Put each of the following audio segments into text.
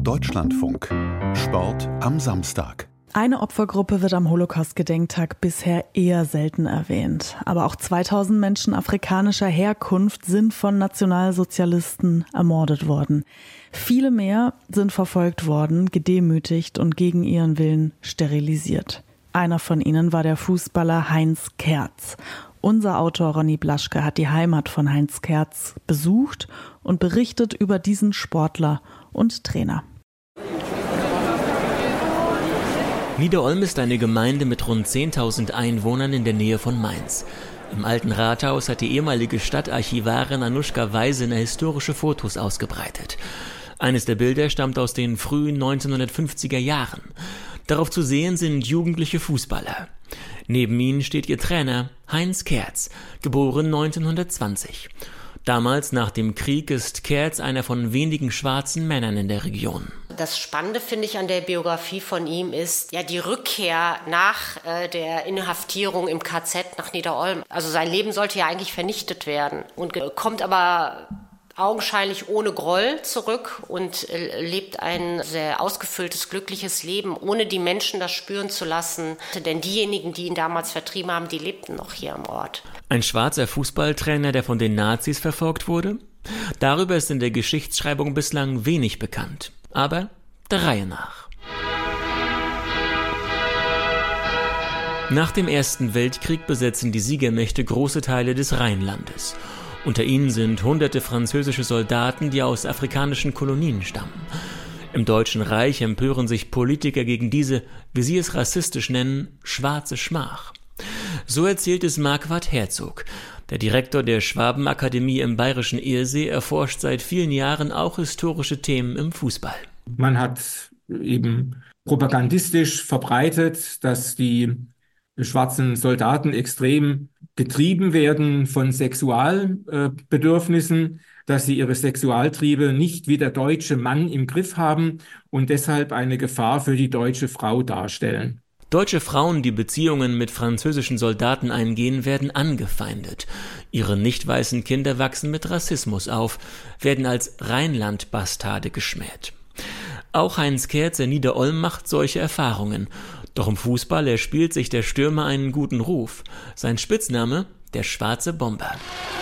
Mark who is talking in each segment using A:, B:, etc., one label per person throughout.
A: Deutschlandfunk. Sport am Samstag.
B: Eine Opfergruppe wird am Holocaust-Gedenktag bisher eher selten erwähnt. Aber auch 2000 Menschen afrikanischer Herkunft sind von Nationalsozialisten ermordet worden. Viele mehr sind verfolgt worden, gedemütigt und gegen ihren Willen sterilisiert. Einer von ihnen war der Fußballer Heinz Kertz. Unser Autor Ronny Blaschke hat die Heimat von Heinz Kertz besucht und berichtet über diesen Sportler und Trainer.
C: Nieder-Olm ist eine Gemeinde mit rund 10.000 Einwohnern in der Nähe von Mainz. Im alten Rathaus hat die ehemalige Stadtarchivarin Anuschka Weisener historische Fotos ausgebreitet. Eines der Bilder stammt aus den frühen 1950er Jahren. Darauf zu sehen sind jugendliche Fußballer. Neben ihnen steht ihr Trainer Heinz Kertz, geboren 1920. Damals, nach dem Krieg, ist Kertz einer von wenigen schwarzen Männern in der Region.
D: Das Spannende, finde ich, an der Biografie von ihm ist ja die Rückkehr nach der Inhaftierung im KZ nach Nieder-Olm. Also sein Leben sollte ja eigentlich vernichtet werden und kommt aber augenscheinlich ohne Groll zurück und lebt ein sehr ausgefülltes, glückliches Leben, ohne die Menschen das spüren zu lassen. Denn diejenigen, die ihn damals vertrieben haben, die lebten noch hier am Ort.
C: Ein schwarzer Fußballtrainer, der von den Nazis verfolgt wurde? Darüber ist in der Geschichtsschreibung bislang wenig bekannt. Aber der Reihe nach. Nach dem Ersten Weltkrieg besetzen die Siegermächte große Teile des Rheinlandes. Unter ihnen sind hunderte französische Soldaten, die aus afrikanischen Kolonien stammen. Im Deutschen Reich empören sich Politiker gegen diese, wie sie es rassistisch nennen, schwarze Schmach. So erzählt es Marquard Herzog. Der Direktor der Schwabenakademie im bayerischen Ersee erforscht seit vielen Jahren auch historische Themen im Fußball.
E: Man hat eben propagandistisch verbreitet, dass die schwarzen Soldaten extrem getrieben werden von Sexualbedürfnissen, dass sie ihre Sexualtriebe nicht wie der deutsche Mann im Griff haben und deshalb eine Gefahr für die deutsche Frau darstellen.
C: Deutsche Frauen, die Beziehungen mit französischen Soldaten eingehen, werden angefeindet. Ihre nicht weißen Kinder wachsen mit Rassismus auf, werden als Rheinland-Bastarde geschmäht. Auch Heinz Kertz in Nieder-Olm macht solche Erfahrungen. Doch im Fußball erspielt sich der Stürmer einen guten Ruf. Sein Spitzname: der schwarze Bomber.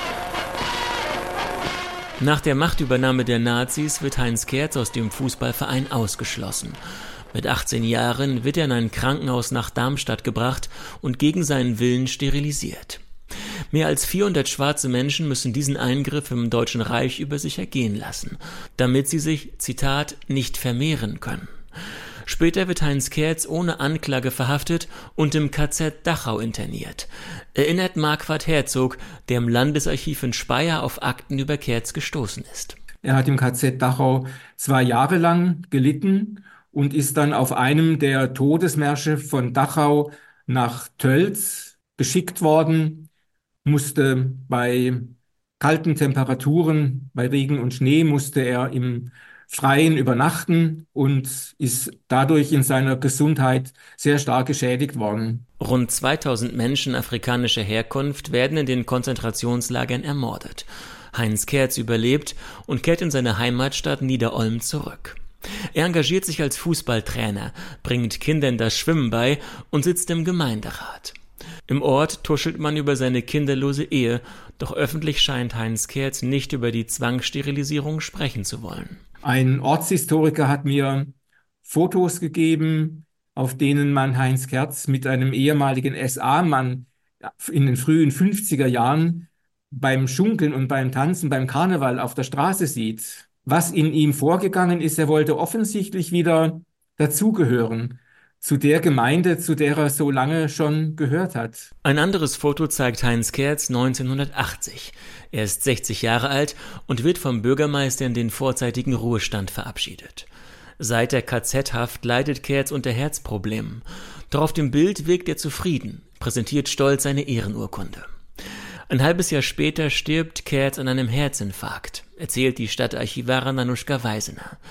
C: Nach der Machtübernahme der Nazis wird Heinz Kertz aus dem Fußballverein ausgeschlossen. Mit 18 Jahren wird er in ein Krankenhaus nach Darmstadt gebracht und gegen seinen Willen sterilisiert. Mehr als 400 schwarze Menschen müssen diesen Eingriff im Deutschen Reich über sich ergehen lassen, damit sie sich, Zitat, nicht vermehren können. Später wird Heinz Kertz ohne Anklage verhaftet und im KZ Dachau interniert. Erinnert Marquard Herzog, der im Landesarchiv in Speyer auf Akten über Kertz gestoßen ist.
E: Er hat im KZ Dachau 2 Jahre lang gelitten und ist dann auf einem der Todesmärsche von Dachau nach Tölz geschickt worden, musste bei kalten Temperaturen, bei Regen und Schnee, musste er im Freien übernachten und ist dadurch in seiner Gesundheit sehr stark geschädigt worden.
C: Rund 2000 Menschen afrikanischer Herkunft werden in den Konzentrationslagern ermordet. Heinz Kertz überlebt und kehrt in seine Heimatstadt Nieder-Olm zurück. Er engagiert sich als Fußballtrainer, bringt Kindern das Schwimmen bei und sitzt im Gemeinderat. Im Ort tuschelt man über seine kinderlose Ehe, doch öffentlich scheint Heinz Kertz nicht über die Zwangssterilisierung sprechen zu wollen.
E: Ein Ortshistoriker hat mir Fotos gegeben, auf denen man Heinz Kertz mit einem ehemaligen SA-Mann in den frühen 50er Jahren beim Schunkeln und beim Tanzen, beim Karneval auf der Straße sieht. Was in ihm vorgegangen ist, er wollte offensichtlich wieder dazugehören zu der Gemeinde, zu der er so lange schon gehört hat.
C: Ein anderes Foto zeigt Heinz Kertz 1980. Er ist 60 Jahre alt und wird vom Bürgermeister in den vorzeitigen Ruhestand verabschiedet. Seit der KZ-Haft leidet Kertz unter Herzproblemen. Doch auf dem Bild wirkt er zufrieden, präsentiert stolz seine Ehrenurkunde. Ein halbes Jahr später stirbt Kertz an einem Herzinfarkt, erzählt die Stadtarchivarin Anuschka Weisener.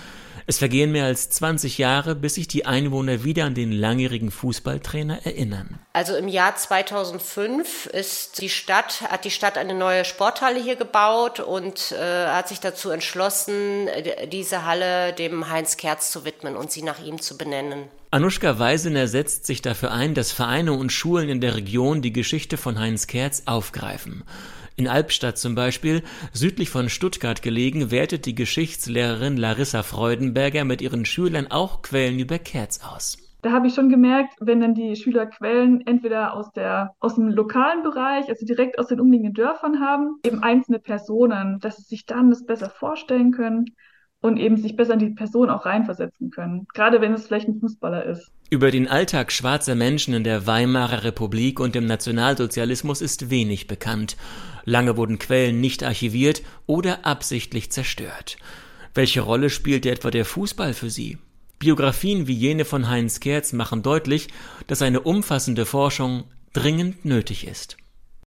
C: Es vergehen mehr als 20 Jahre, bis sich die Einwohner wieder an den langjährigen Fußballtrainer erinnern.
D: Also im Jahr 2005 hat die Stadt eine neue Sporthalle hier gebaut und hat sich dazu entschlossen, diese Halle dem Heinz Kertz zu widmen und sie nach ihm zu benennen.
C: Anuschka Weisener setzt sich dafür ein, dass Vereine und Schulen in der Region die Geschichte von Heinz Kertz aufgreifen. In Albstadt zum Beispiel, südlich von Stuttgart gelegen, wertet die Geschichtslehrerin Larissa Freudenberger mit ihren Schülern auch Quellen über Kertz aus.
F: Da habe ich schon gemerkt, wenn dann die Schüler Quellen entweder aus dem lokalen Bereich, also direkt aus den umliegenden Dörfern haben, eben einzelne Personen, dass sie sich dann das besser vorstellen können und eben sich besser in die Person auch reinversetzen können, gerade wenn es vielleicht ein Fußballer ist.
C: Über den Alltag schwarzer Menschen in der Weimarer Republik und im Nationalsozialismus ist wenig bekannt. Lange wurden Quellen nicht archiviert oder absichtlich zerstört. Welche Rolle spielte etwa der Fußball für sie? Biografien wie jene von Heinz Kertz machen deutlich, dass eine umfassende Forschung dringend nötig ist.